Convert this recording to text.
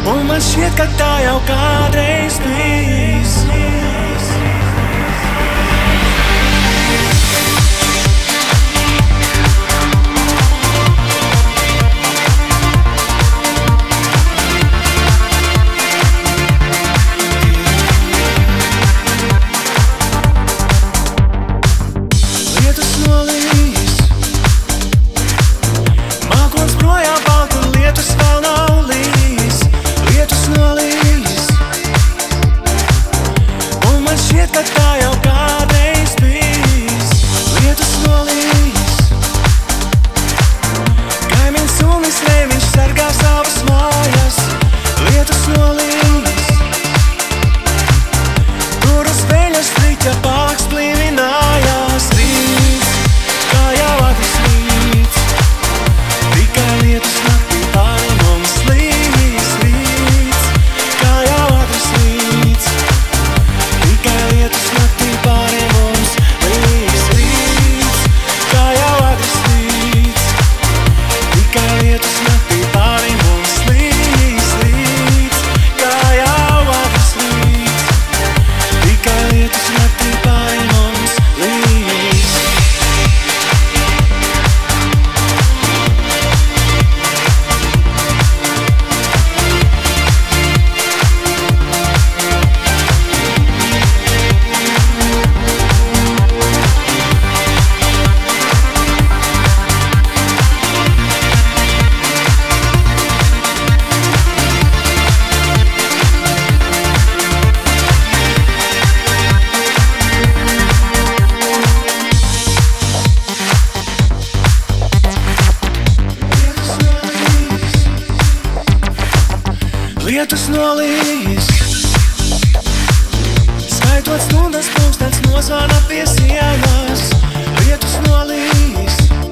Un man šķiet, ka tā jau kādreiz bijis. Lietus nolīs, mākoņs projām peld, un lietus vēl nav līs. Lietus nolīs, un man šķiet, ka tā jau kādreiz bijis. Lietus nolīs, kaimiņš sunis vei, viņš sargā savas mājas. Lietus nolīs, tur uz veļas striķa pārks plīvinājās. Rīts, kā jau agrs rīts, tikai lietus naktī pāri mums līs. Rīts, kā jau agrs rīts, tikai lietus naktī pāri mums līs. Rīts, kā jau agrs rīts, tikai lietus naktī pāri mums līs. Rīts, kā jau agrs rīts, tikai lietus naktī pāri mums līs. Lietus nolīs, skaitot stundas, pulkstens nozvana pie sienas. Lietus nolīs,